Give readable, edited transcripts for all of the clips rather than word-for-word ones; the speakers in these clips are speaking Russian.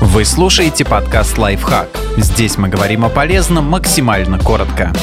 Вы слушаете подкаст «Лайфхак». Здесь мы говорим о полезном максимально коротко.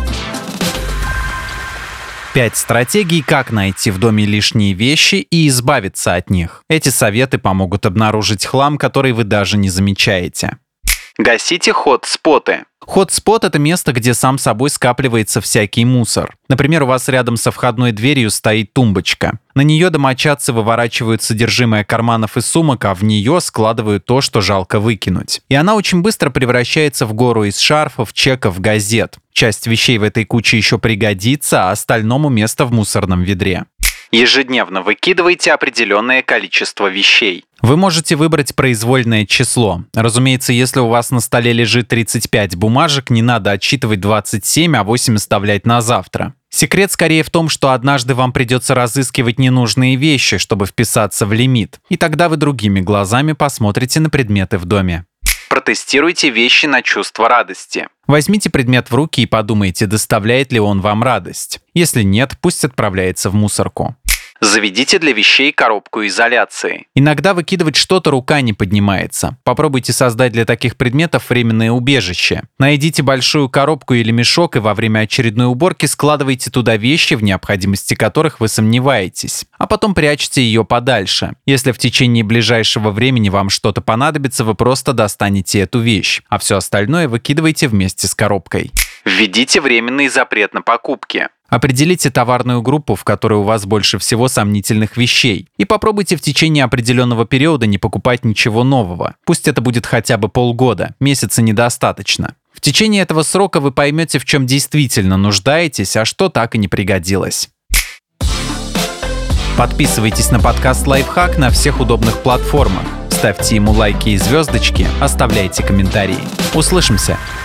5 стратегий, как найти в доме лишние вещи и избавиться от них. Эти советы помогут обнаружить хлам, который вы даже не замечаете. Гасите хот-споты. Хот-спот — это место, где сам собой скапливается всякий мусор. Например, у вас рядом со входной дверью стоит тумбочка. На нее домочадцы выворачивают содержимое карманов и сумок, а в нее складывают то, что жалко выкинуть. И она очень быстро превращается в гору из шарфов, чеков, газет. Часть вещей в этой куче еще пригодится, а остальному место в мусорном ведре. Ежедневно выкидывайте определенное количество вещей. Вы можете выбрать произвольное число. Разумеется, если у вас на столе лежит 35 бумажек, не надо отсчитывать 27, а 8 оставлять на завтра. Секрет скорее в том, что однажды вам придется разыскивать ненужные вещи, чтобы вписаться в лимит. И тогда вы другими глазами посмотрите на предметы в доме. Протестируйте вещи на чувство радости. Возьмите предмет в руки и подумайте, доставляет ли он вам радость. Если нет, пусть отправляется в мусорку. Заведите для вещей коробку изоляции. Иногда выкидывать что-то рука не поднимается. Попробуйте создать для таких предметов временное убежище. Найдите большую коробку или мешок и во время очередной уборки складывайте туда вещи, в необходимости которых вы сомневаетесь. А потом прячьте ее подальше. Если в течение ближайшего времени вам что-то понадобится, вы просто достанете эту вещь, а все остальное выкидывайте вместе с коробкой. Введите временный запрет на покупки. Определите товарную группу, в которой у вас больше всего сомнительных вещей, и попробуйте в течение определенного периода не покупать ничего нового. Пусть это будет хотя бы полгода, месяца недостаточно. В течение этого срока вы поймете, в чем действительно нуждаетесь, а что так и не пригодилось. Подписывайтесь на подкаст «Лайфхак» на всех удобных платформах. Ставьте ему лайки и звездочки, оставляйте комментарии. Услышимся!